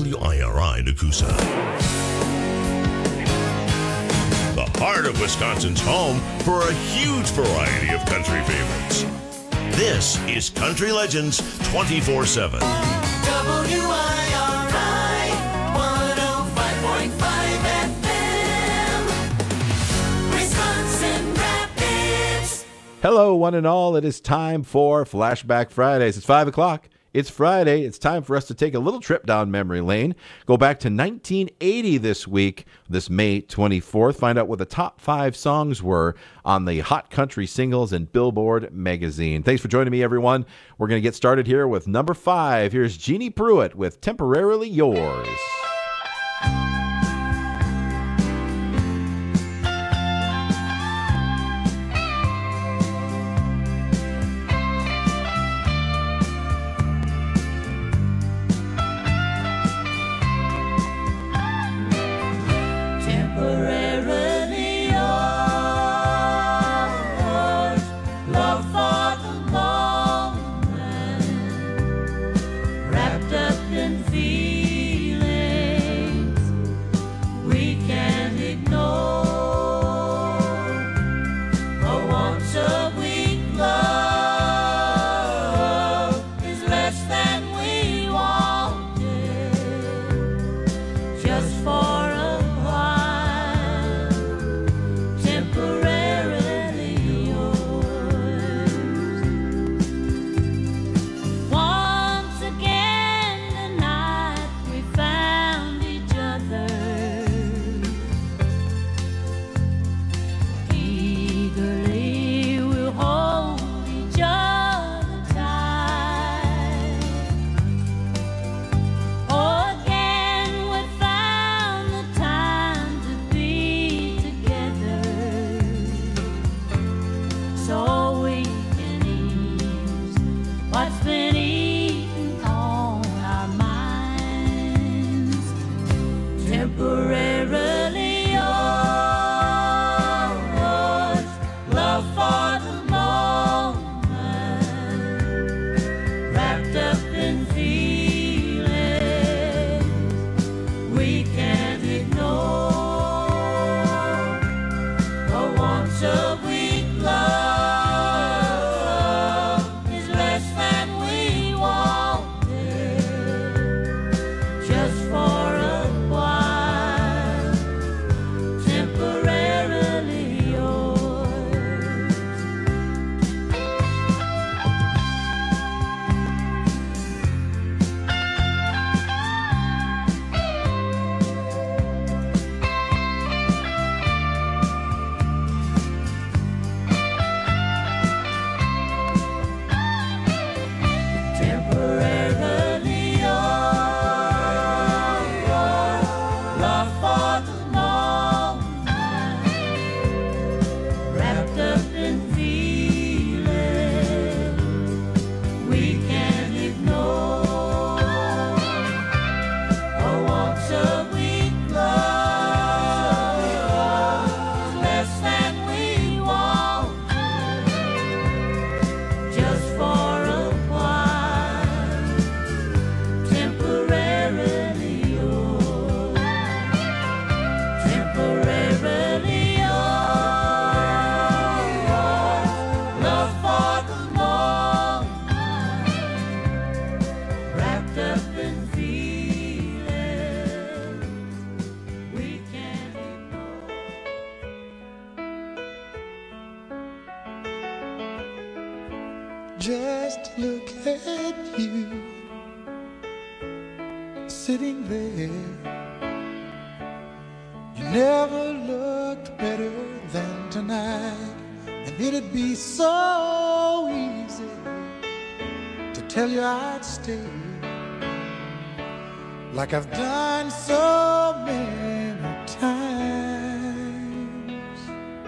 WIRI Nakusa. The heart of Wisconsin's home for a huge variety of country favorites. This is Country Legends 24/7. WIRI 105.5 FM, Wisconsin Rapids. Hello, one and all. It is time for Flashback Fridays. It's 5 o'clock. It's Friday. It's time for us to take a little trip down memory lane. Go back to 1980 this week, this May 24th. Find out what the top 5 songs were on the Hot Country Singles and Billboard magazine. Thanks for joining me, everyone. We're going to get started here with number 5. Here's Jeannie Pruitt with Temporarily Yours. Temporarily yours, love for the moment, wrapped up in feelings we can't ignore. A once a week love is less than we wanted, just for a temporarily yours. Once again tonight we found each other, eagerly we'll hold each other tight. Oh, again we found the time to be together, so we can ease what's been eating on our minds. Temporarily yours, love for the moment, wrapped up in feelings we can't ignore. A once a week love is less than we wanted, just for a while. Temporarily yours. Temporarily yours, love for the moment, wrapped up in feelings we can't ignore. A once a week love is less than we wanted, just for a while. Temporarily yours. Temporarily yours, love for the moment, wrapped up in feelings we can't ignore. Just look at you sitting there. You never looked better than tonight, and it'd be so easy to tell you I'd stay, like I've done so many times.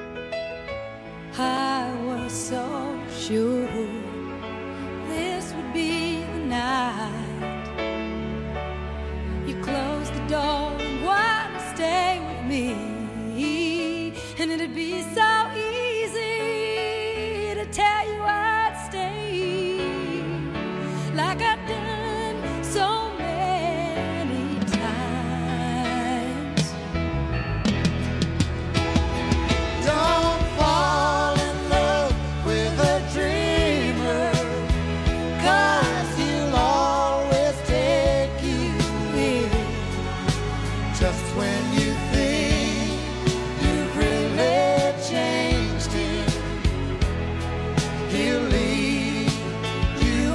I was so sure this would be the night. You closed the door and wanted to stay with me, and it'd be so easy to tell you I'd stay, like I've done so many times. Just when you think you've really changed him, he'll leave you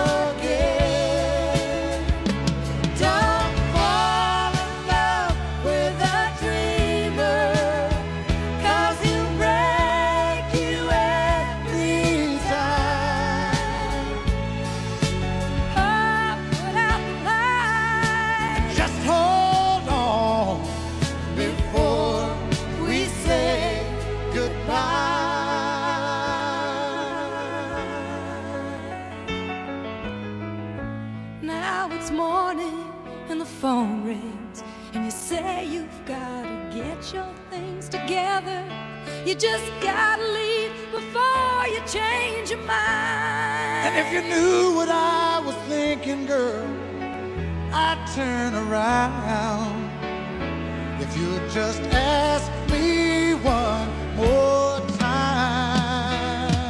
again. Don't fall in love with a dreamer, 'cause he'll break you every time. Oh, put out the light. Just hold on before we say goodbye. Now it's morning and the phone rings, and you say you've gotta get your things together. You just gotta leave before you change your mind. And if you knew what I was thinking, girl, I'd turn around. If you'd just ask me one more time.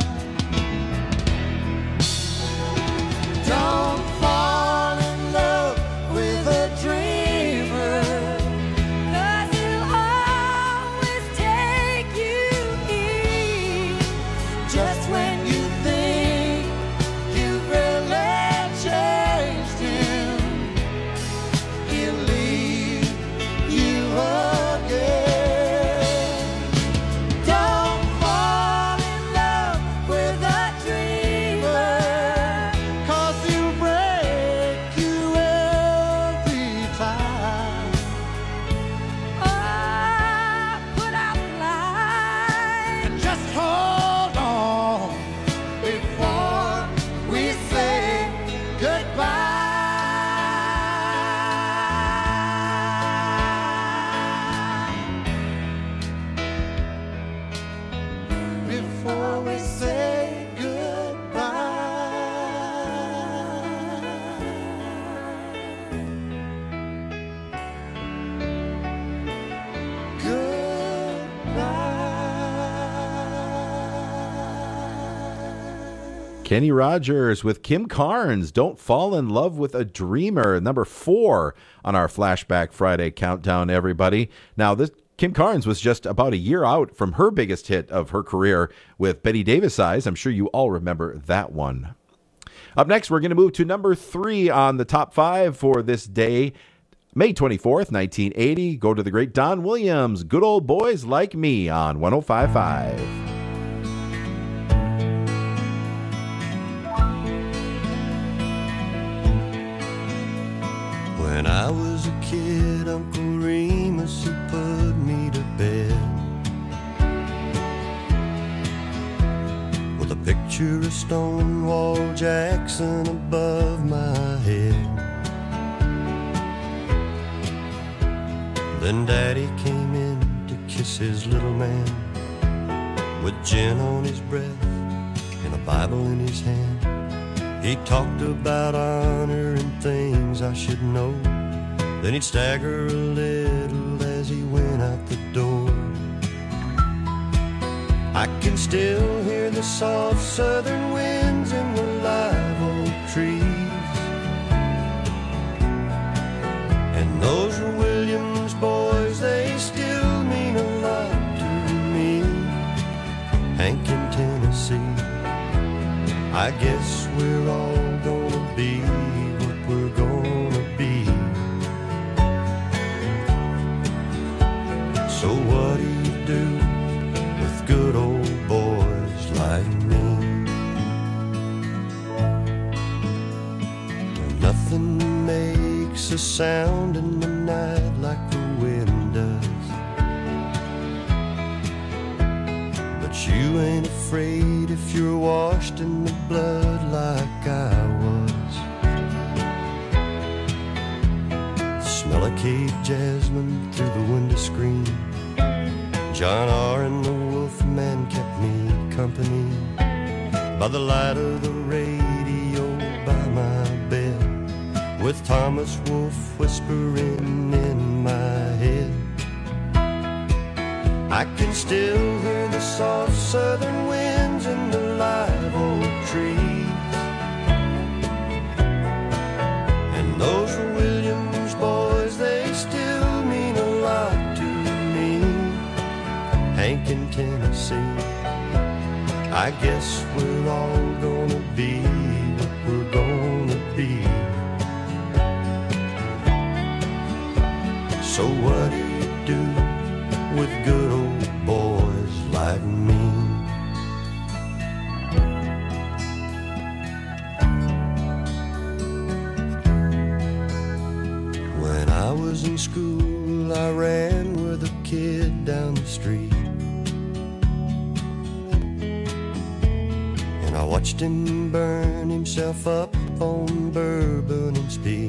Don't fall in love with a dreamer, 'Cause he'll always take you in. just when you think you've really changed him, he'll leave you again. Don't fall in love with a dreamer, 'cause he'll break you every time. Oh, put out the light. And just hold on before we say goodbye. Before we say goodbye. Kenny Rogers with Kim Carnes, Don't Fall in Love with a Dreamer, number 4 on our Flashback Friday countdown, everybody. Now, this Kim Carnes was just about a year out from her biggest hit of her career with Betty Davis Eyes. I'm sure you all remember that one. Up next, we're going to move to number 3 on the top 5 for this day, May 24th, 1980. Go to the great Don Williams, Good Old Boys Like Me on 105.5. When I was a kid, Uncle Remus, he put me to bed with a picture of Stonewall Jackson above my head. Then Daddy came in to kiss his little man with gin on his breath and a Bible in his hand. He talked about honor and things I should know. Then he'd stagger a little as he went out the door. I can still hear the soft southern winds in the live oak trees. And those Williams boys, they still mean a lot to me. Hank in Tennessee, I guess we're all gonna be what we're gonna be. So what do you do with good old boys like me? Well, nothing makes a sound in the night like the wind does. But you ain't afraid if you're washed in the blood like I was. The smell of Cape jasmine through the window screen. John R. and the Wolfman kept me company by the light of the radio by my bed, with Thomas Wolfe whispering in my head. I can still hear the soft southern winds in the live oak trees. And those Williams boys, they still mean Tennessee. I guess we're all gonna be what we're gonna be. So what do you do with good old boys like me? When I was in school, I ran with a kid down the street, and I watched him burn himself up on bourbon and speed.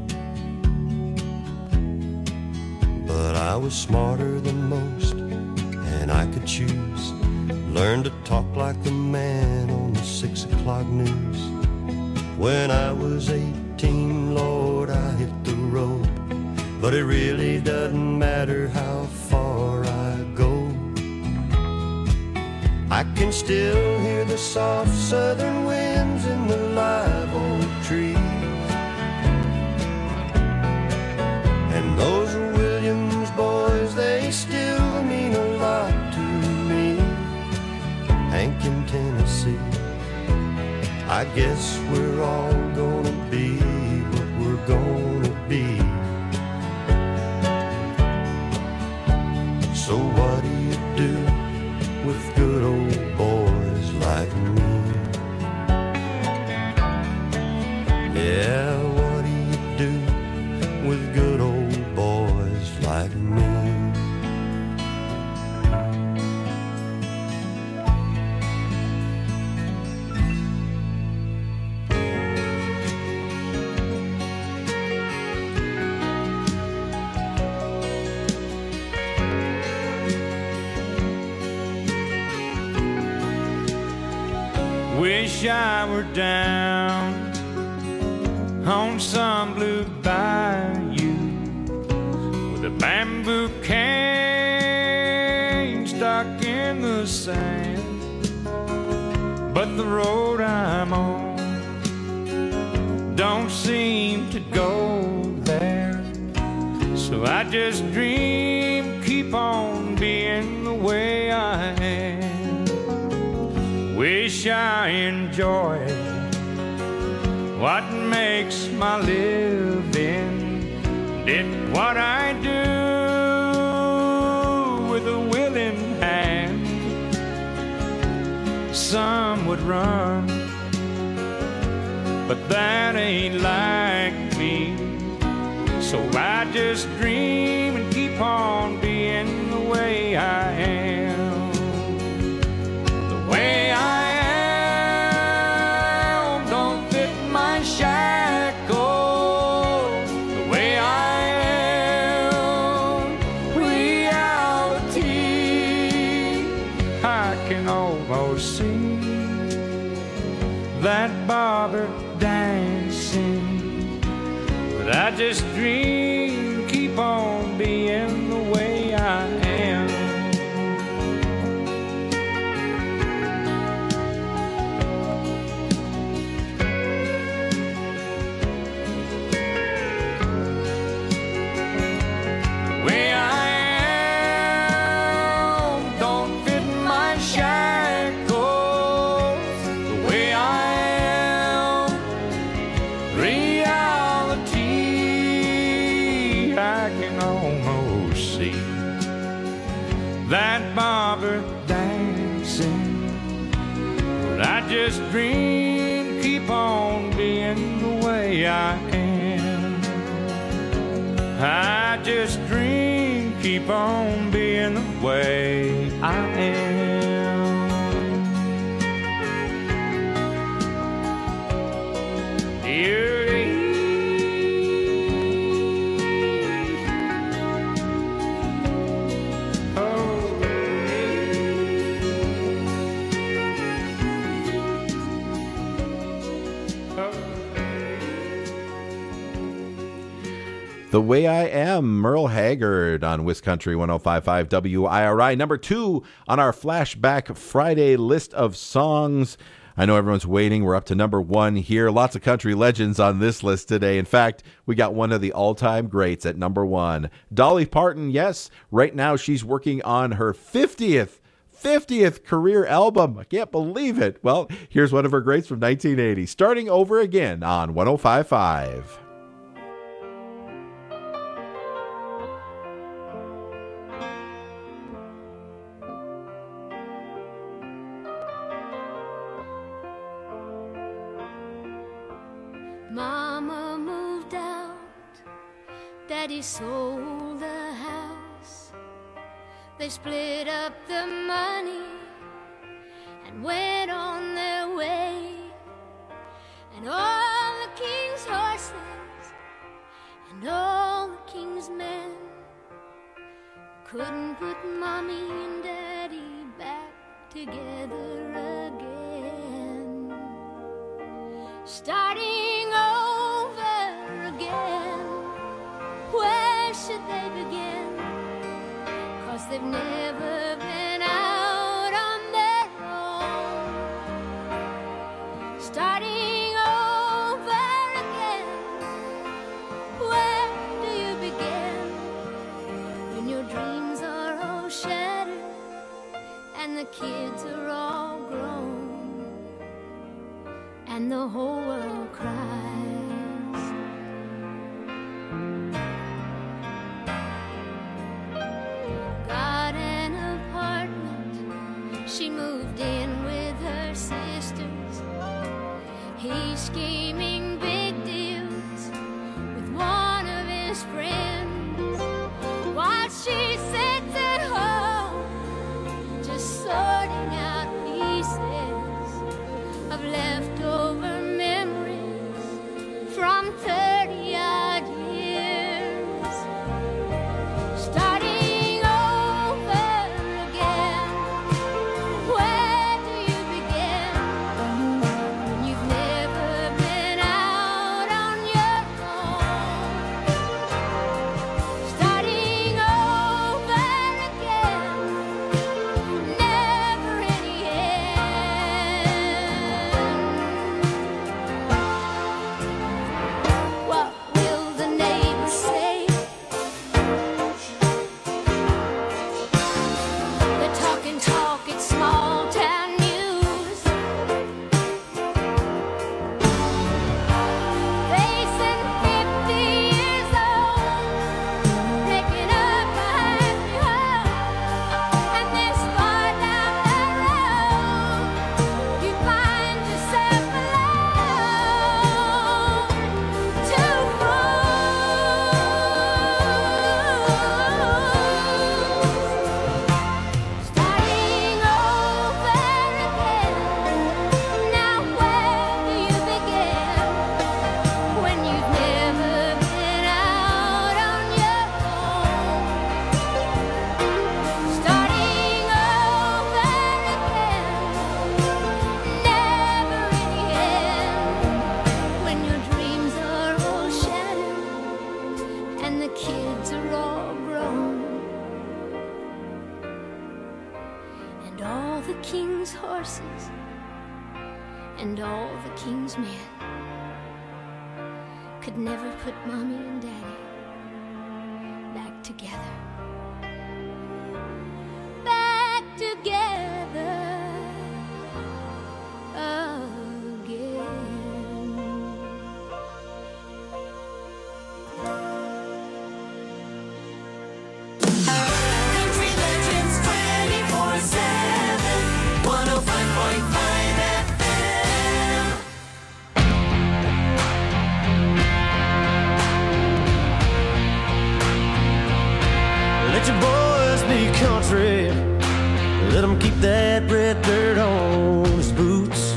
But I was smarter than most, and I could choose. Learn to talk like the man on the 6 o'clock news. When I was 18, Lord, I hit the road. But it really doesn't matter how far I go. I can still hear the soft southern winds in the live oak trees, and those Williams boys, they still mean a lot to me. Hank in Tennessee, I guess we're all gonna be what we're gonna be. So what do you do with good old boys like me? Yeah, what do you do with good old boys like me? Wish I were down on some blue bayou with a bamboo cane stuck in the sand, but the road I'm on don't seem to go there. So I just dream, keep on being the way I am. Wish I enjoyed what makes my living, did what I do with a willing hand. Some would run, but that ain't like me. So I just dream and keep on being the way I am. The way I am don't fit my shackles. The way I am, reality. I can almost see that barber dancing, but I just dream, keep on being the way I am. The way I am don't fit my shackles. The way I am, reality. I can almost see that barber dancing, but I just dream, keep on being the way I am. I just dream, keep on being the way I am. The Way I Am, Merle Haggard on Wiscountry 105.5 WIRI. Number 2 on our Flashback Friday list of songs. I know everyone's waiting. We're up to number 1 here. Lots of country legends on this list today. In fact, we got one of the all-time greats at number 1. Dolly Parton, yes. Right now she's working on her 50th 50th career album. I can't believe it. Well, here's one of her greats from 1980, Starting Over Again on 105.5. Mama moved out, Daddy sold the house. They split up the money and went on their way. And all the king's horses and all the king's men couldn't put Mommy and Daddy back together again. Starting over again, where should they begin? 'Cause they've never been out on their own. Starting over again, where do you begin? When your dreams are all shattered and the kids are all grown and the whole world cries. Got an apartment, she moved in with her sisters. He's scheming big deals with one of his friends, while she sits at home just sorting out pieces of leftover memories from 30-odd years. Starting over again, where do you begin? When you've never been out on your own. Starting over again, never any end. What will the neighbors say? They're talking talk, it's small town news. Facing 50 years old, breaking up a happy home. And this far down the road, you find yourself alone. Two fools starting over again. Now where do you begin? When you've never been out on your own. Starting over again, never any end. When your dreams are all shattered and the kids are all grown, and all the king's horses and all the king's men could never put Mommy and Daddy back together. Back together again. Country Legends 24/7, 105.5 FM. Let your boys be country. Let them keep that red dirt on his boots.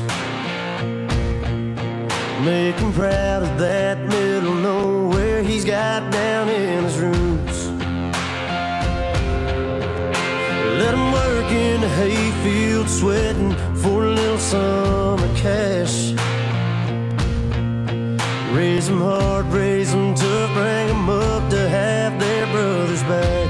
Make him proud of that middle nowhere he's got down in his roots. Let him work in the hayfield sweating for a little summer cash. Raise them hard, raise them tough, bring them up to have their brothers back.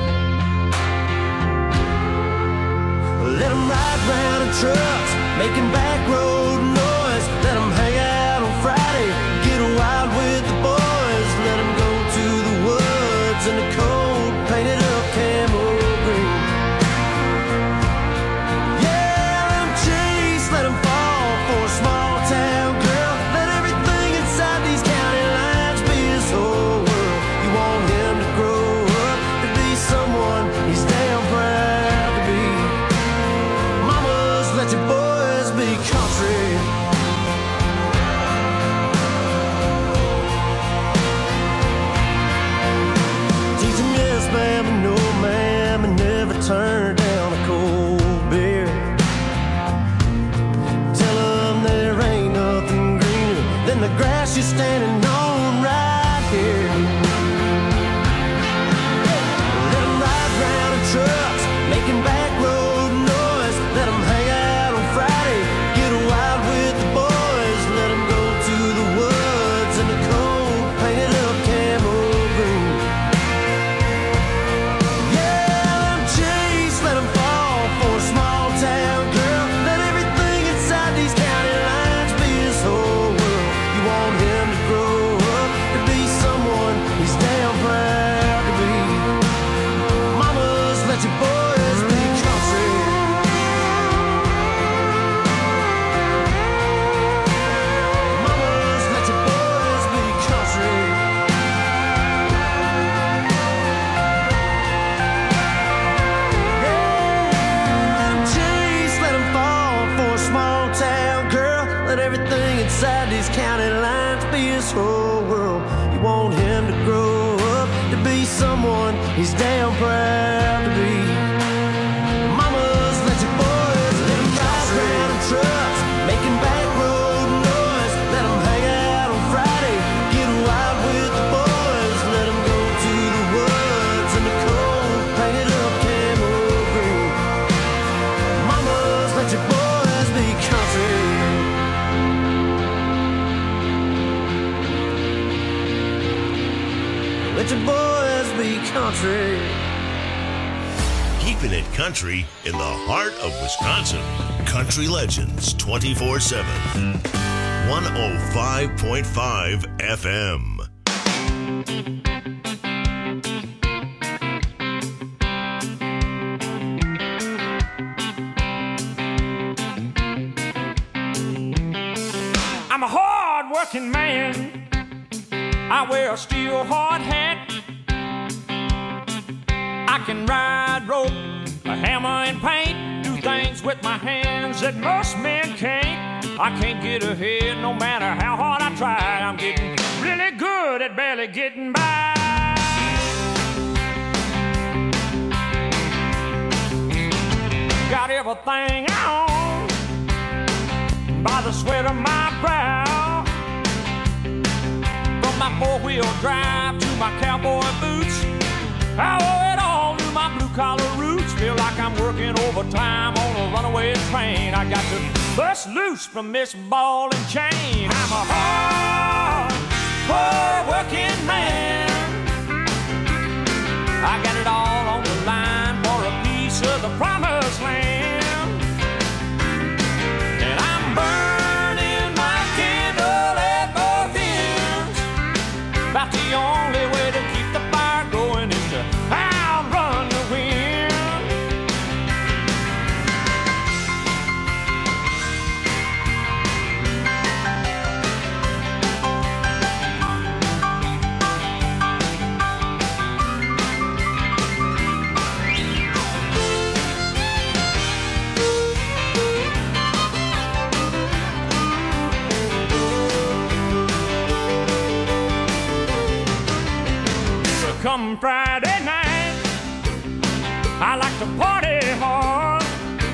Let them ride round in trucks, making back road noise. Let them hang out on Friday, get wild with the boys. Let them go to the woods in the cold, painted up camo green. standing on right here. Let 'em ride round in trucks, making back road noise. Let 'em hang out on Friday, get wild with the boys. Let 'em go to the woods in the cold, painted up camo green. Yeah, let 'em chase, let 'em fall for a small town girl. Let everything inside these county lines be his whole world. You want him to grow up to be someone he's damn proud to be. Mamas, let your boys be country. Mamas, let your boys be country. Let 'em chase, let 'em fall for a small town girl. Let everything inside these county lines be his whole world. You want him to grow up to be someone he's damn proud to be. Mamas, let your boys, let 'em ride around in trucks, making back road noise. Let 'em hang out on Friday, get wild with the boys. Let 'em go to the woods in the cold, painted up camo green. Mamas, let your boys be country. Let your boys be country. Keeping it country in the heart of Wisconsin. Country Legends 24/7. 105.5 FM. I'm a hard-working man. I wear a steel hard hat. I can ride rope, a hammer and paint, do things with my hands that most men can't. I can't get ahead no matter how hard I try. I'm getting really good at barely getting by. Got everything I own by the sweat of my brow. From my four-wheel drive to my cowboy boots, I owe it all to my blue-collar roots. Feel like I'm working overtime on a runaway train. I got to bust loose from this ball and chain. I'm a hard-working man. I got it all on the line for a piece of the promised land. And I'm burning my candle at both ends. About the only way to keep the fire going is to outrun the wind. Come Friday night, I like to party hard.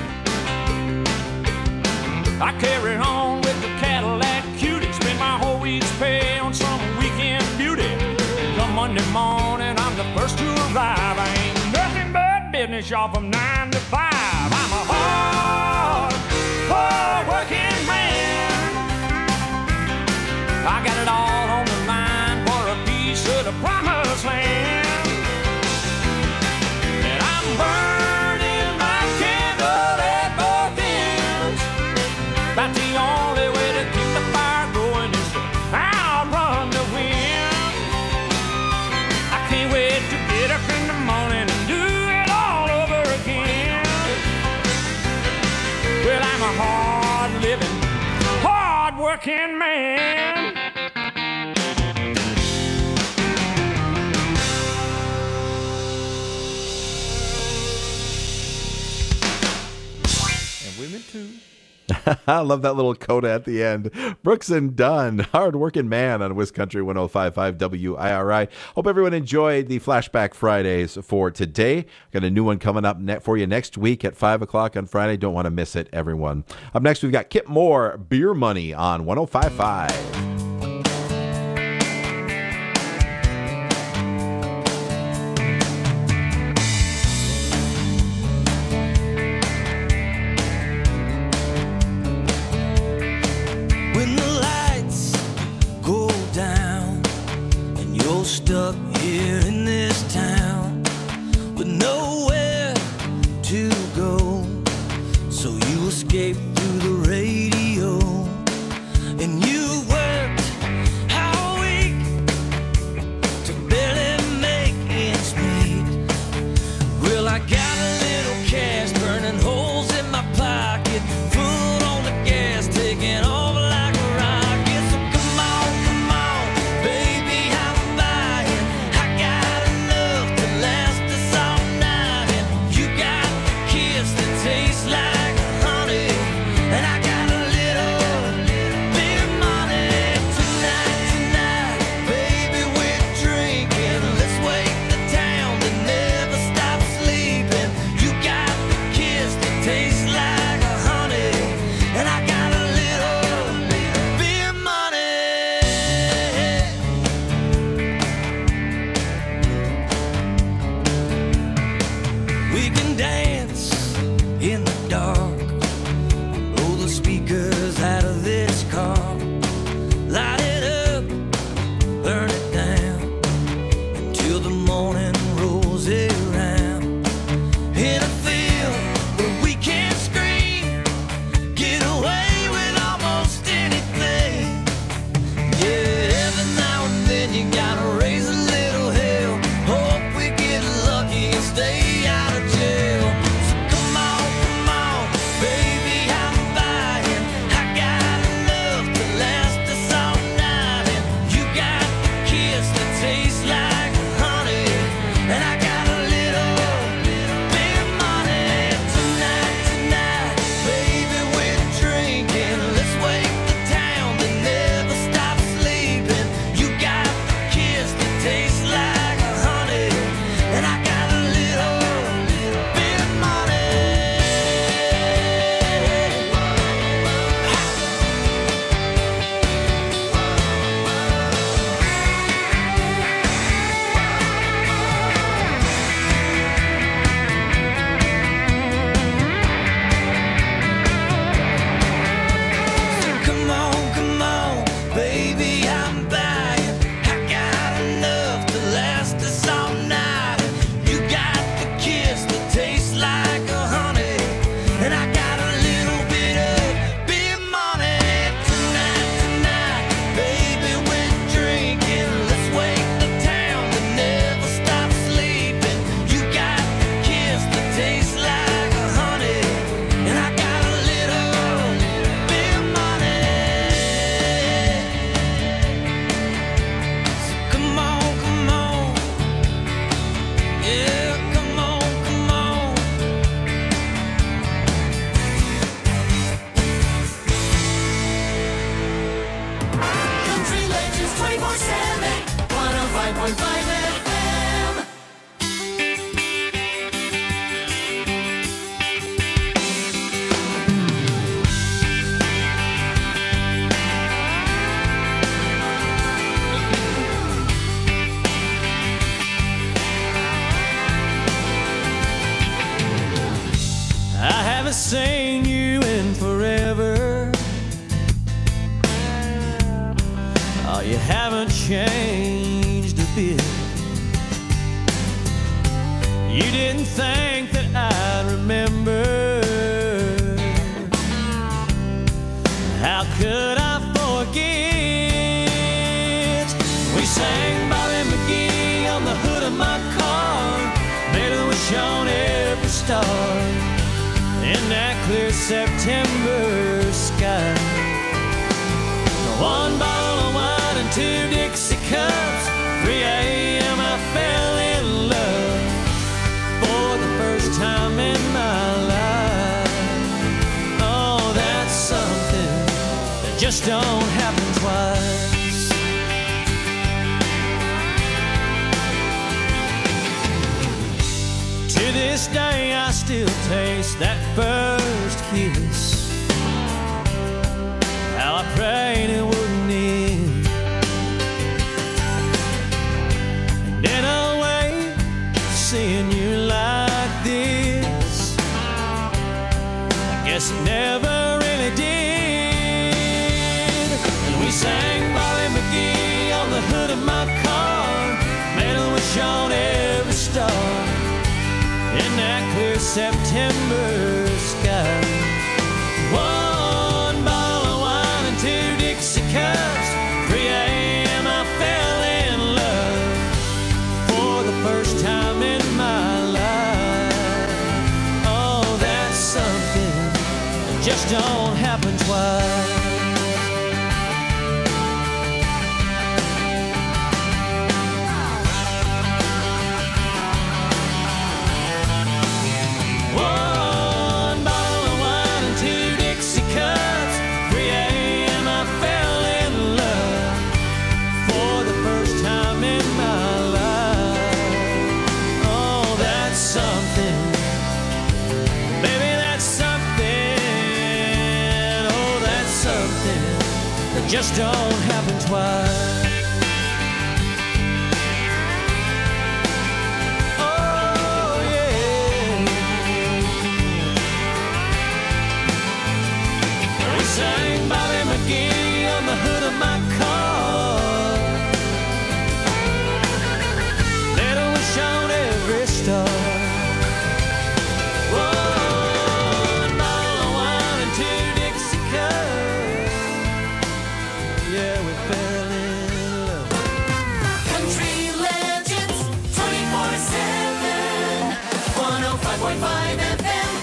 I carry on with the Cadillac Cutie, spend my whole week's pay on some weekend beauty. Come Monday morning, I'm the first to arrive. I ain't nothing but business, y'all, from 9 to 5. I'm a hard-working man. I got it all on the line for a piece of the promised land. And I'm burning my candle at both ends. About the only way to keep the fire going is to outrun the wind. I can't wait to get up in the morning and do it all over again. Well, I'm a hard-living, hard-working man. Women too. I love that little coda at the end. Brooks and Dunn, hard-working man on WisCountry 105.5 WIRI. Hope everyone enjoyed the Flashback Fridays for today. Got a new one coming up for you next week at 5 o'clock on Friday. Don't want to miss it, everyone. Up next, we've got Kip Moore, Beer Money on 105.5. Yeah, come on, come on. Country Legends 24/7, 105.5 FM. I haven't seen you in forever. Oh, you haven't changed a bit. You didn't think that I'd remember. How could I forget? We sang Bobby McGee on the hood of my car, made a wish on every star in that clear September sky. One bottle of wine and 2 Dixie cups. 3 a.m. I fell in love for the first time in my life. Oh, that's something that just don't happen twice. To this day I still taste that first kiss. How I prayed it wouldn't end. And in a way, seeing you like this, I guess it never really did. And we sang Bobby McGee on the hood of my car, made a wish on every star in that clear September sky. One bottle of wine and 2 Dixie cups. 3 a.m. I fell in love for the first time in my life. Oh, that's something that just don't happen twice. One bottle of wine and 2 Dixie cups. 3 a.m. I fell in love for the first time in my life. Oh, that's something. Baby, that's something. Oh, that's something that just don't happen twice. Oh, yeah. We sang Bobby McGee on the hood of my car, made a wish on every star. One bottle of wine and 2 Dixie cups. Yeah, we fell in love. Country Legends 24/7, 105.5 FM.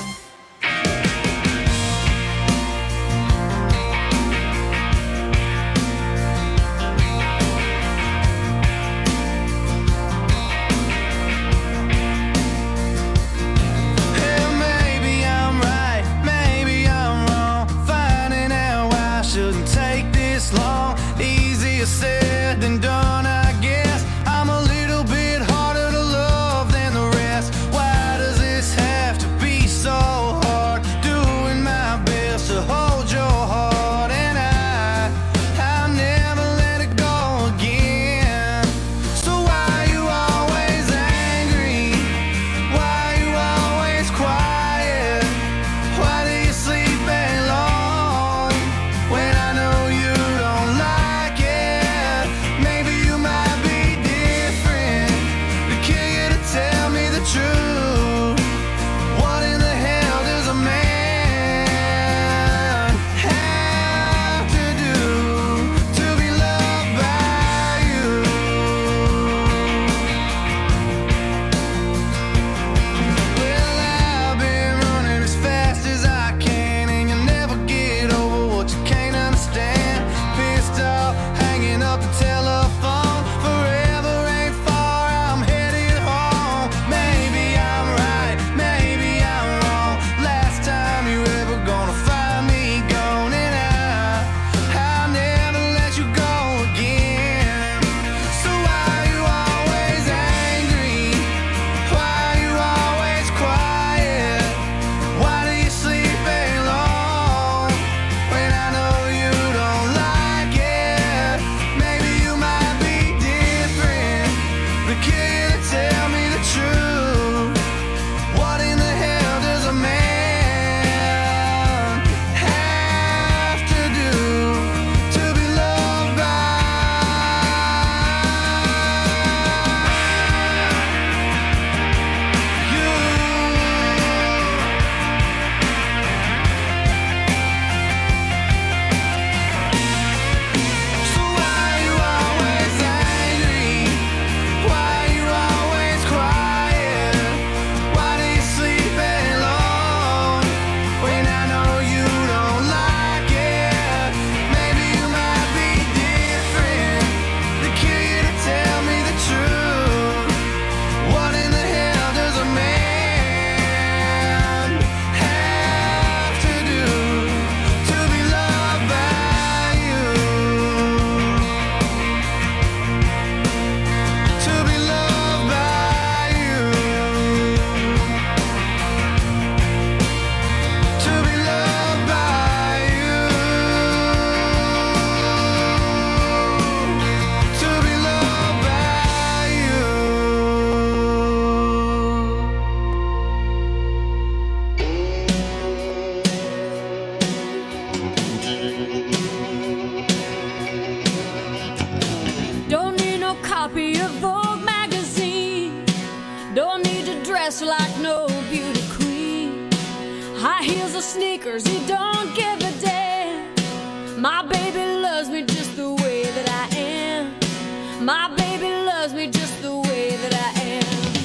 need to dress like no beauty queen. High heels or sneakers, he don't give a damn. My baby loves me just the way that I am. My baby loves me just the way that I am.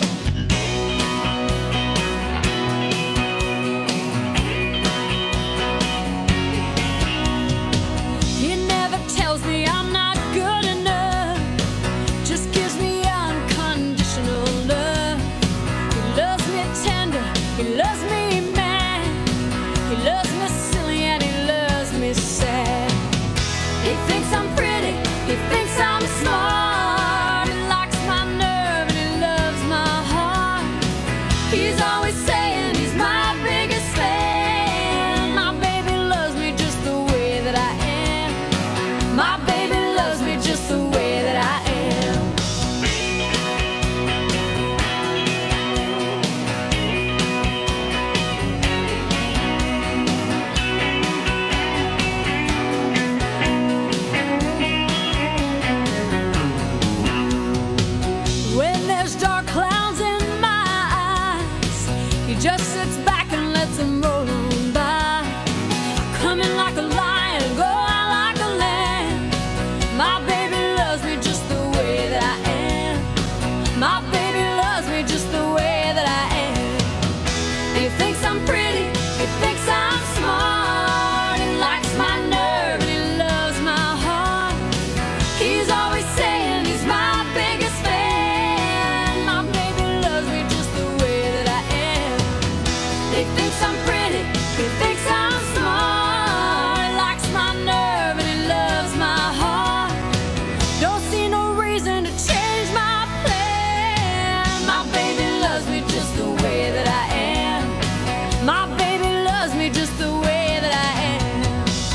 He never tells me I'm not good enough, just gives me unconditional love. He loves me tender, he loves me mad, he loves me silly and he loves me sad. He thinks I'm pretty, he thinks I'm smart, he likes my nerve and he loves my heart. He's always saying he's my biggest fan. My baby loves me just the way that I am. My baby loves me just the way that I am. When there's dark clouds in my eyes, he just sits back and lets them roll on by. Come in like a lion, go out like a lamb. My baby loves me just the way that I am. My baby loves me just the way that I am. He thinks I'm pretty, he thinks I'm smart, he likes my nerve and he loves my heart. He's always saying he's my biggest fan. My baby loves me just the way that I am. He thinks I'm pretty, he thinks I'm smart, he likes my nerve and he loves my heart. Don't see no reason to change my plan. My baby loves me just the way that I am. My baby loves me just the way that I am.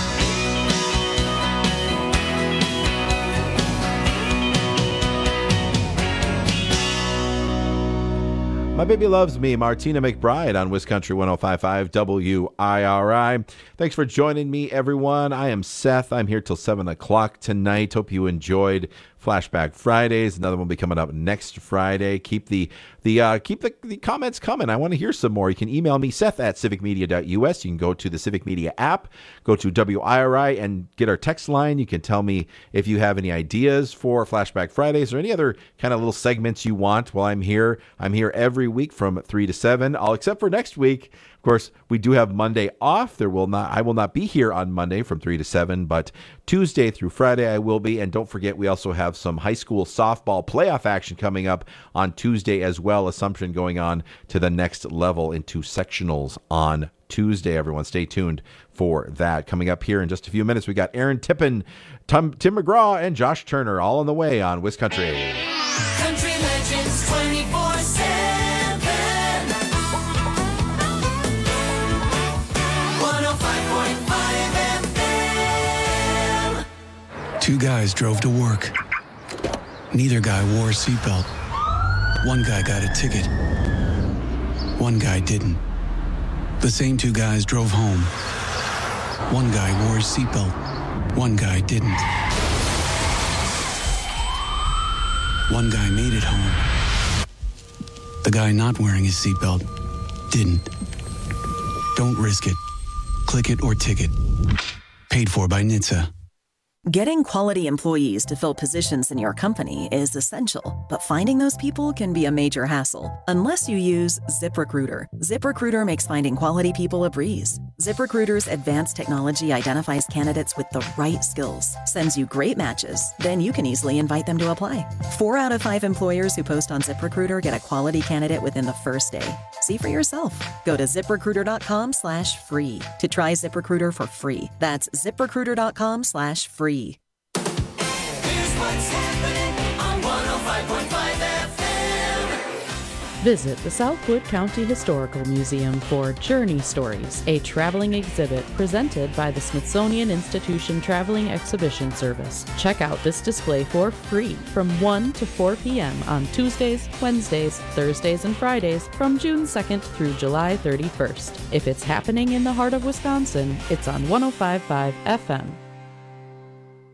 My Baby Loves Me, Martina McBride on Wiscountry 105.5 WIRI. Thanks for joining me, everyone. I am Seth. I'm here till 7 o'clock tonight. Hope you enjoyed Flashback Fridays. Another one will be coming up next Friday. Keep the comments coming. I want to hear some more. You can email me, Seth@civicmedia.us. You can go to the Civic Media app, go to WIRI and get our text line. You can tell me if you have any ideas for Flashback Fridays or any other kind of little segments you want while I'm here. I'm here every week from 3 to 7, all except for next week. Of course, we do have Monday off. I will not be here on Monday from 3 to 7, but Tuesday through Friday I will be. And don't forget, we also have some high school softball playoff action coming up on Tuesday as well. Assumption going on to the next level into sectionals on Tuesday. Everyone, stay tuned for that. Coming up here in just a few minutes, we got Aaron Tippin, Tim McGraw, and Josh Turner all on the way on Wiscountry. Country Legends 24/7. 105.5 FM. Two guys drove to work. Neither guy wore a seatbelt. One guy got a ticket. One guy didn't. The same two guys drove home. One guy wore his seatbelt. One guy didn't. One guy made it home. The guy not wearing his seatbelt didn't. Don't risk it. Click it or ticket. Paid for by NHTSA. Getting quality employees to fill positions in your company is essential, but finding those people can be a major hassle unless you use ZipRecruiter. ZipRecruiter makes finding quality people a breeze. ZipRecruiter's advanced technology identifies candidates with the right skills, sends you great matches, then you can easily invite them to apply. 4 out of 5 employers who post on ZipRecruiter get a quality candidate within the first day. See for yourself. Go to ZipRecruiter.com/free to try ZipRecruiter for free. That's ZipRecruiter.com/free. Here's what's happening on 105.5 FM. Visit the Southwood County Historical Museum for Journey Stories, a traveling exhibit presented by the Smithsonian Institution Traveling Exhibition Service. Check out this display for free from 1 to 4 p.m. on Tuesdays, Wednesdays, Thursdays, and Fridays from June 2nd through July 31st. If it's happening in the heart of Wisconsin, it's on 105.5 FM.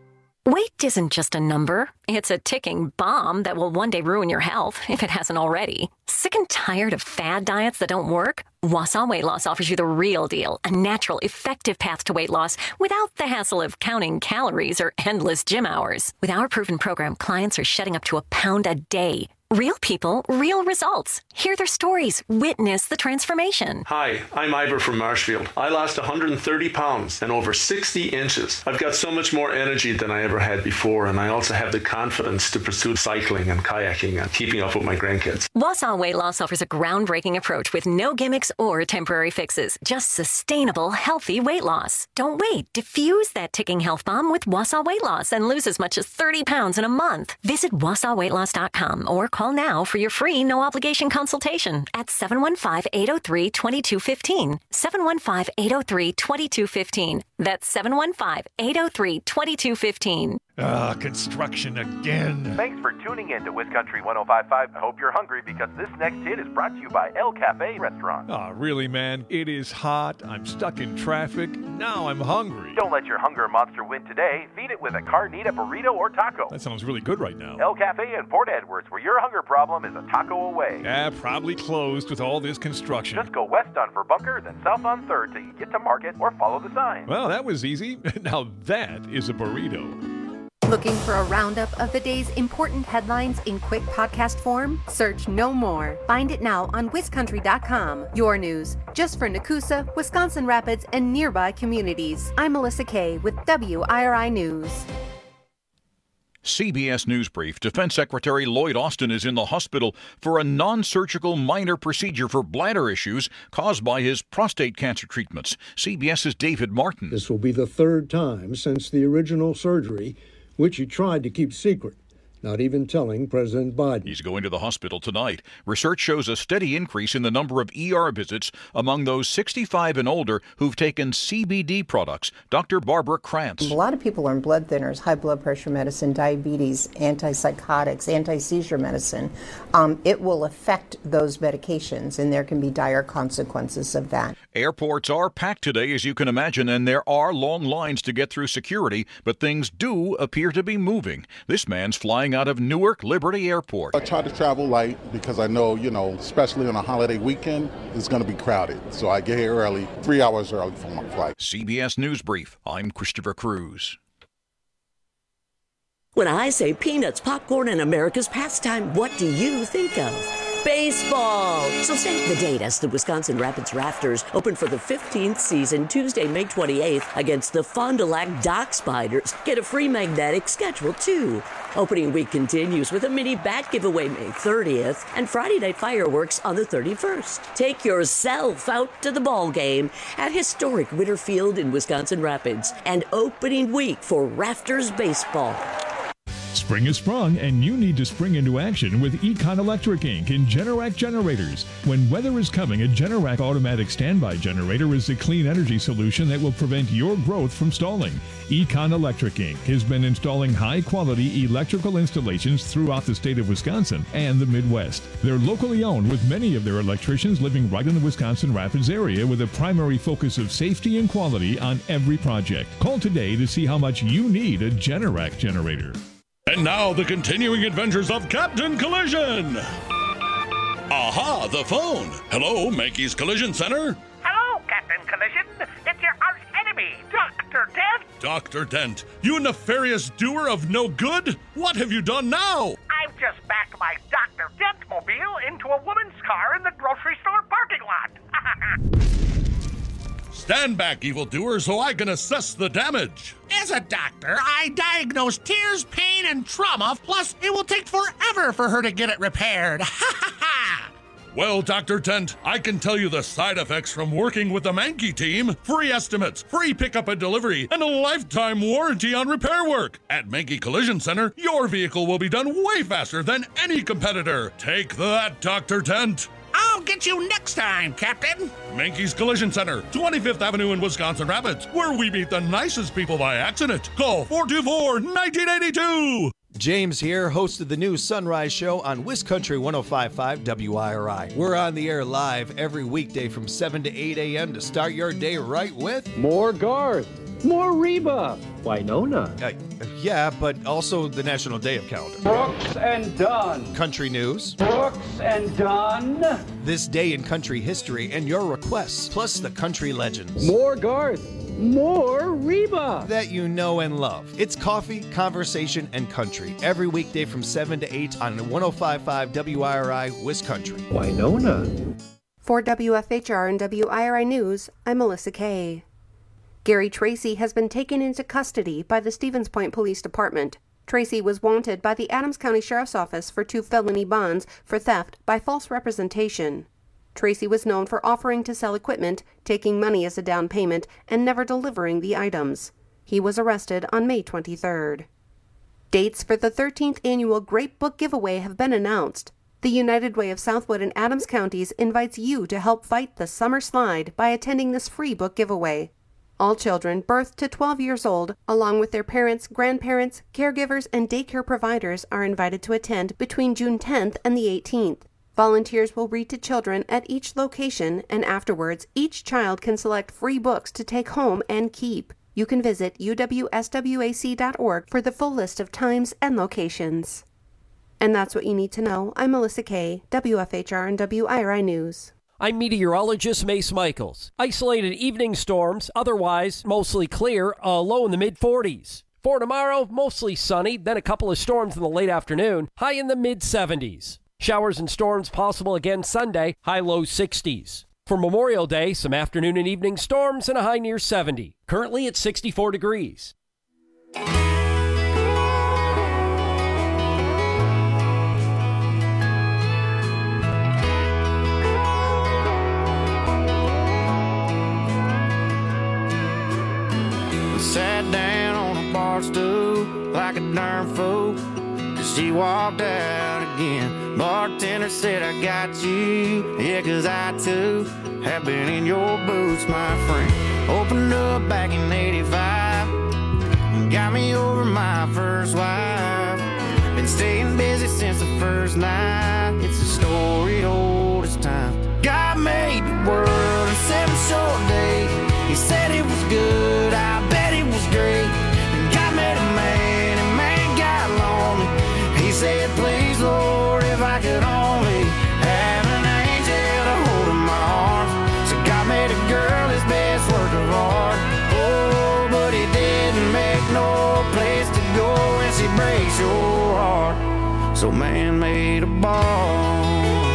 Weight isn't just a number. It's a ticking bomb that will one day ruin your health, if it hasn't already. Sick and tired of fad diets that don't work? Wausau Weight Loss offers you the real deal, a natural, effective path to weight loss without the hassle of counting calories or endless gym hours. With our proven program, clients are shedding up to a pound a day. Real people, real results. Hear their stories. Witness the transformation. Hi, I'm Ivor from Marshfield. I lost 130 pounds and over 60 inches. I've got so much more energy than I ever had before, and I also have the confidence to pursue cycling and kayaking and keeping up with my grandkids. Wausau Weight Loss offers a groundbreaking approach with no gimmicks or temporary fixes. Just sustainable, healthy weight loss. Don't wait. Diffuse that ticking health bomb with Wausau Weight Loss and lose as much as 30 pounds in a month. Visit WausauWeightLoss.com or call now for your free no-obligation consultation at 715-803-2215. 715-803-2215. That's 715-803-2215. Construction again. Thanks for tuning in to WisCountry 105.5. I hope you're hungry because this next hit is brought to you by El Cafe Restaurant. Really, man? It is hot. I'm stuck in traffic. Now I'm hungry. Don't let your hunger monster win today. Feed it with a carnita burrito or taco. That sounds really good right now. El Cafe in Port Edwards, where your hunger problem is a taco away. Yeah, probably closed with all this construction. Just go west on Bunker, then south on 3rd till you get to Market, or follow the sign. Well, that was easy. Now that is a burrito. Looking for a roundup of the day's important headlines in quick podcast form? Search No More. Find it now on WisCountry.com. Your news, just for Nakusa, Wisconsin Rapids, and nearby communities. I'm Melissa Kay with WIRI News. CBS News Brief. Defense Secretary Lloyd Austin is in the hospital for a non-surgical minor procedure for bladder issues caused by his prostate cancer treatments. CBS's David Martin. This will be the third time since the original surgery, which he tried to keep secret, not even telling President Biden. He's going to the hospital tonight. Research shows a steady increase in the number of ER visits among those 65 and older who've taken CBD products. Dr. Barbara Krantz. A lot of people are on blood thinners, high blood pressure medicine, diabetes, antipsychotics, anti-seizure medicine. It will affect those medications, and there can be dire consequences of that. Airports are packed today, as you can imagine, and there are long lines to get through security, but things do appear to be moving. This man's flying out of Newark Liberty Airport. I try to travel light because I know, especially on a holiday weekend, it's going to be crowded. So I get here early, 3 hours early for my flight. CBS News Brief. I'm Christopher Cruz. When I say peanuts, popcorn, and America's pastime, what do you think of? Baseball! So save the date as the Wisconsin Rapids Rafters open for the 15th season Tuesday, May 28th against the Fond du Lac Dock Spiders. Get a free magnetic schedule, too. Opening week continues with a mini bat giveaway May 30th and Friday night fireworks on the 31st. Take yourself out to the ball game at historic Winter Field in Wisconsin Rapids and opening week for Rafters Baseball. Spring has sprung, and you need to spring into action with Econ Electric Inc. in Generac generators. When weather is coming, a Generac automatic standby generator is the clean energy solution that will prevent your growth from stalling. Econ Electric Inc. has been installing high-quality electrical installations throughout the state of Wisconsin and the Midwest. They're locally owned, with many of their electricians living right in the Wisconsin Rapids area, with a primary focus of safety and quality on every project. Call today to see how much you need a Generac generator. And now, the continuing adventures of Captain Collision. Aha, the phone. Hello, Mankey's Collision Center. Hello, Captain Collision. It's your arch enemy, Dr. Dent. Dr. Dent, you nefarious doer of no good. What have you done now? I've just backed my Dr. Dent-mobile into a woman's car in the grocery store parking lot. Stand back, evildoer, so I can assess the damage. As a doctor, I diagnose tears, pain, and trauma, plus it will take forever for her to get it repaired. Well, Dr. Dent, I can tell you the side effects from working with the Mankey team. Free estimates, free pickup and delivery, and a lifetime warranty on repair work. At Mankey Collision Center, your vehicle will be done way faster than any competitor. Take that, Dr. Dent. I'll get you next time, Captain. Mankey's Collision Center, 25th Avenue in Wisconsin Rapids, where we meet the nicest people by accident. Call 424-1982. James here, host of the new Sunrise Show on WisCountry 105.5 WIRI. We're on the air live every weekday from 7 to 8 a.m. to start your day right with... More Garth. More Reba. Wynonna. Yeah, but also the National Day of Calendar. Brooks and Dunn. Country news. Brooks and Dunn. This day in country history and your requests, plus the country legends. More Garth. More Reba. That you know and love. It's coffee, conversation, and country. Every weekday from 7 to 8 on 105.5 WIRI, WisCountry. Wynonna. For WFHR and WIRI News, I'm Melissa Kay. Gary Tracy has been taken into custody by the Stevens Point Police Department. Tracy was wanted by the Adams County Sheriff's Office for 2 felony bonds for theft by false representation. Tracy was known for offering to sell equipment, taking money as a down payment, and never delivering the items. He was arrested on May 23rd. Dates for the 13th annual Grape Book Giveaway have been announced. The United Way of Southwood and Adams Counties invites you to help fight the summer slide by attending this free book giveaway. All children birth to 12 years old, along with their parents, grandparents, caregivers, and daycare providers are invited to attend between June 10th and the 18th. Volunteers will read to children at each location, and afterwards, each child can select free books to take home and keep. You can visit uwswac.org for the full list of times and locations. And that's what you need to know. I'm Melissa Kay, WFHR and WIRI News. I'm meteorologist Mace Michaels. Isolated evening storms, otherwise mostly clear, low in the mid-40s. For tomorrow, mostly sunny, then a couple of storms in the late afternoon, high in the mid-70s. Showers and storms possible again Sunday, high-low 60s. For Memorial Day, some afternoon and evening storms and a high near 70. Currently at 64 degrees. Sat down on a bar stool like a darn fool. She walked out again. Bartender said, I got you. Yeah, 'cause I too have been in your boots, my friend. Opened up back in 85. Got me over my first wife. Been staying busy since the first night. It's a story old as time. God made the world in 7 short days. He said it was good, I bet it was great. And God made a man, and man got lonely. He said, please, Lord, if I could only have an angel to hold in my arms. So God made a girl his best work of art. Oh, but he didn't make no place to go when she breaks your heart. So man made a ball.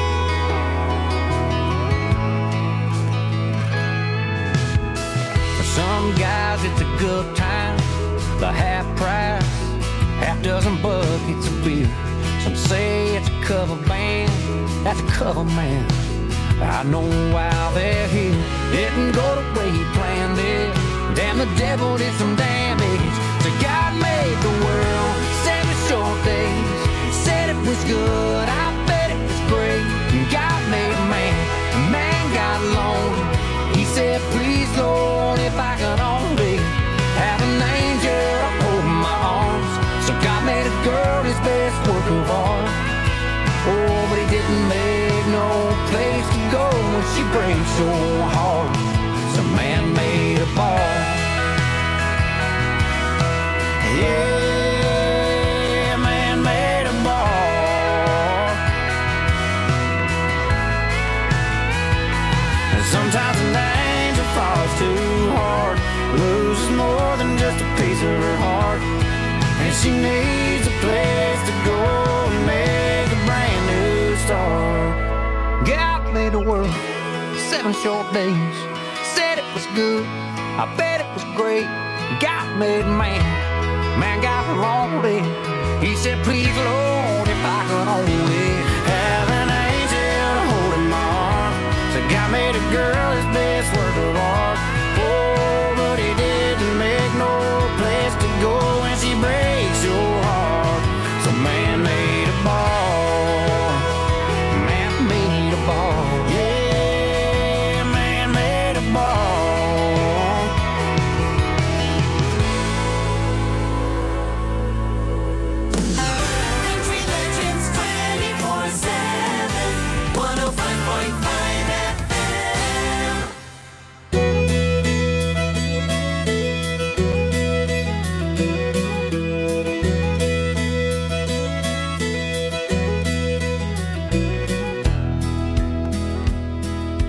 Some guys it's a good time, the half price, half dozen buckets of beer. Some say it's a cover band, that's a cover man. I know why they're here. Didn't go the way he planned it. Damn, the devil did some damage. So God made the world 7 short days. Said it was good, I bet it was great. God made man, man got lonely. He said, please, Lord, if I could only have an angel to hold in my arms. So God made a girl his best work of art. Oh, but he didn't make no place to go when she breaks so hard. So man made a ball. Yeah, man made a ball. And sometimes an angel falls too hard, loses more than just a piece of her heart, and she needs a place to go and make a brand new start. God made the world 7 short days. Said it was good, I bet it was great. God made man, man got lonely. He said, please, Lord, if I could only have an angel to hold in my arms. So God made a girl his best work of art. Oh, but he didn't make no place to go when she breaks your heart. So man made a ball. Man made a ball. Yeah, man made a ball.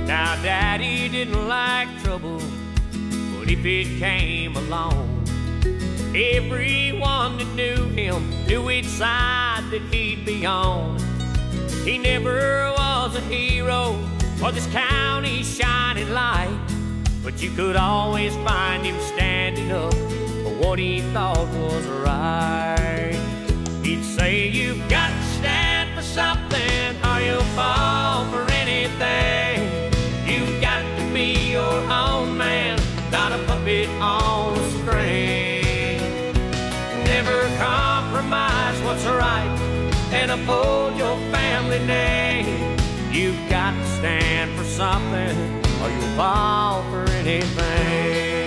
Now, Daddy didn't like trouble, but if it came along, everyone that knew him knew which side that he'd be on. He never was a hero or this county's shining light, but you could always find him standing up for what he thought was right. He'd say, you've got to stand for something or you'll fall for anything. You've got to be your own man, not a puppet on a string. Never compromise what's right and uphold your family name. You've got to stand for something or you'll fall for anything.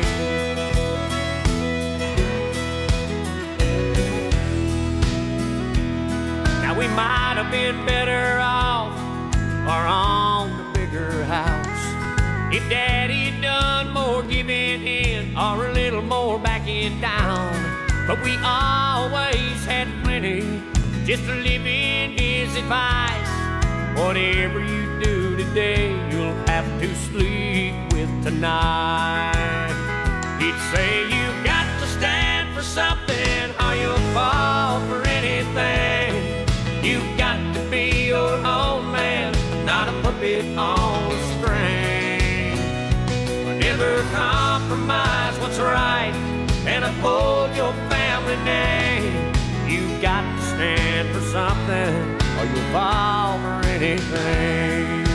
Now we might have been better off or on the bigger house if Daddy'd done more giving in or a little more backing down. But we always had plenty just to live in his advice. Whatever you do today, you'll have to sleep with tonight. He'd say, you've got to stand for something or you'll fall for anything. You've got to be your own man, not a puppet on a string. Never compromise what's right and uphold your family name. You've got to stand for something or you'll fall for anything.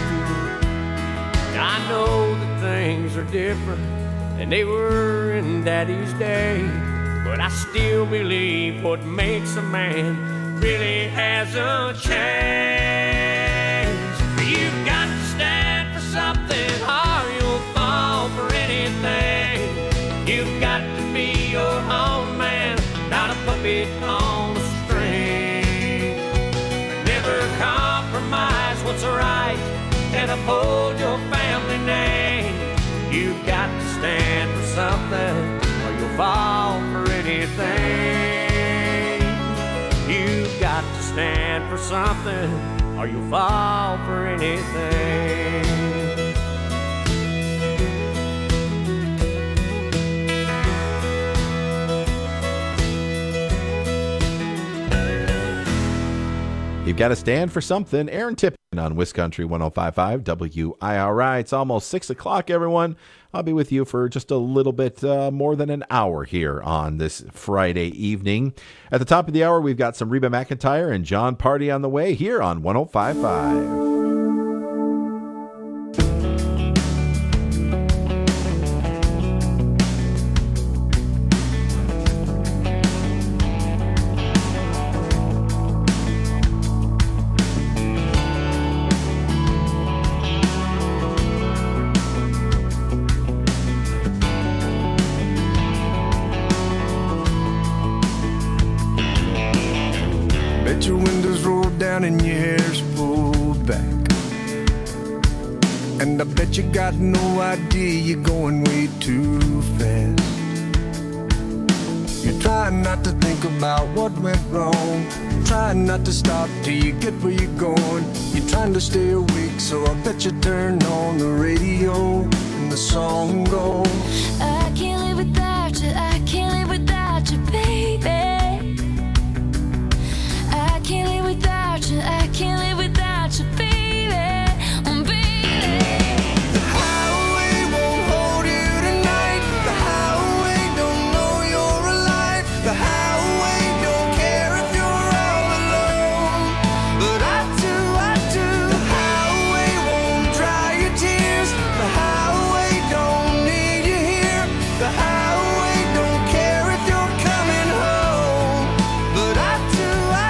I know that things are different than they were in Daddy's day, but I still believe what makes a man really hasn't changed. You've got to stand for something or you'll fall for anything. You've got to be your own man, not a puppet on a string. Never compromise what's right and uphold your family name. You've got to stand for something or you'll fall for anything. You've got to stand for something or you'll fall for anything. You've got to stand for something. Aaron Tippin on WisCountry 105.5 WIRI. It's almost 6 o'clock, everyone. I'll be with you for just a little bit more than an hour here on this Friday evening. At the top of the hour, we've got some Reba McEntire and John Party on the way here on 105.5. And your hair's pulled back, and I bet you got no idea you're going way too fast. You're trying not to think about what went wrong, trying not to stop till you get where you're going. You're trying to stay awake, so I bet you turn on the radio and the song goes, I can't live without you, I can't live without you, baby. I can't live without you, I can't live without you, baby, baby. The highway won't hold you tonight. The highway don't know you're alive. The highway don't care if you're all alone. But I do. The highway won't dry your tears. The highway don't need you here. The highway don't care if you're coming home. But I do.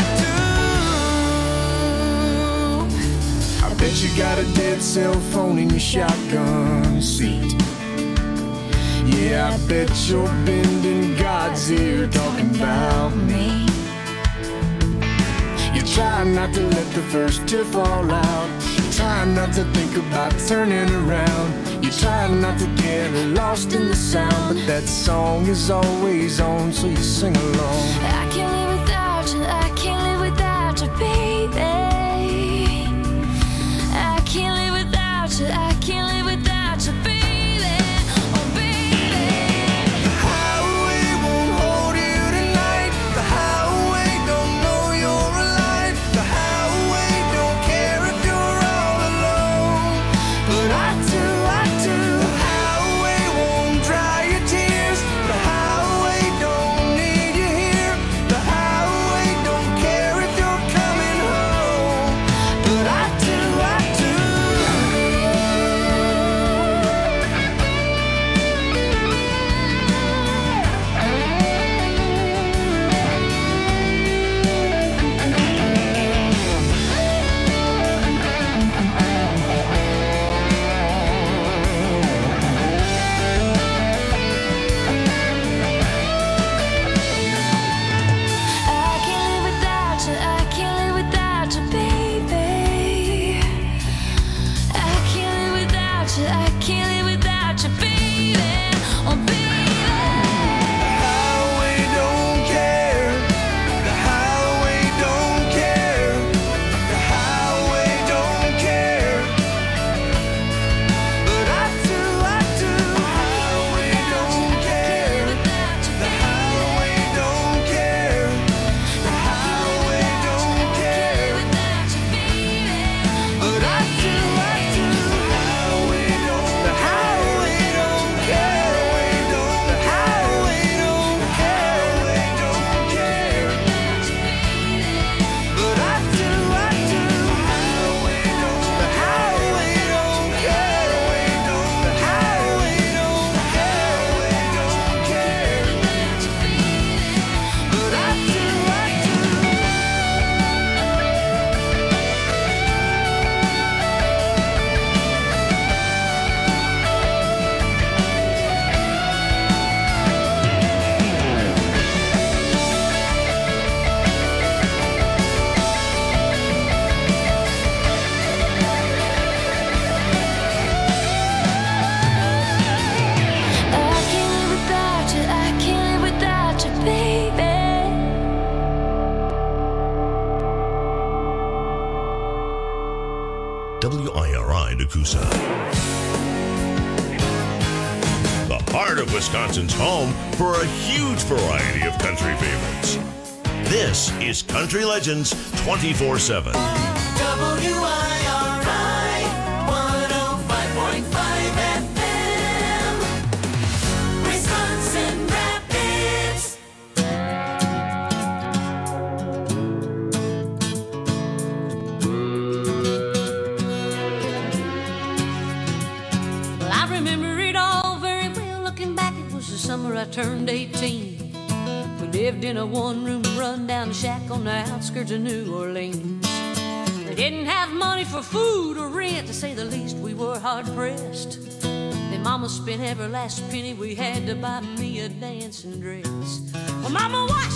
I bet you got a dead cell phone in your shotgun seat. Yeah, I bet you're bending God's ear talking about me. You're trying not to let the first tear fall out. You're trying not to think about turning around. You're trying not to get lost in the sound. But that song is always on, so you sing along. I can't live without you, I can't live without you, baby. I can't live without you, I can't live Nakusa. The heart of Wisconsin's home for a huge variety of country favorites. This is Country Legends 24/7. WIRI 105.5 FM, Wisconsin Rapids. Well, I remember it all very well. Looking back, it was the summer I turned 18. We lived in a one-room rundown shack on the outskirts of New Orleans. We didn't have money for food or rent, to say the least. We were hard-pressed. Then Mama spent every last penny we had to buy me a dancing dress. Well, Mama washed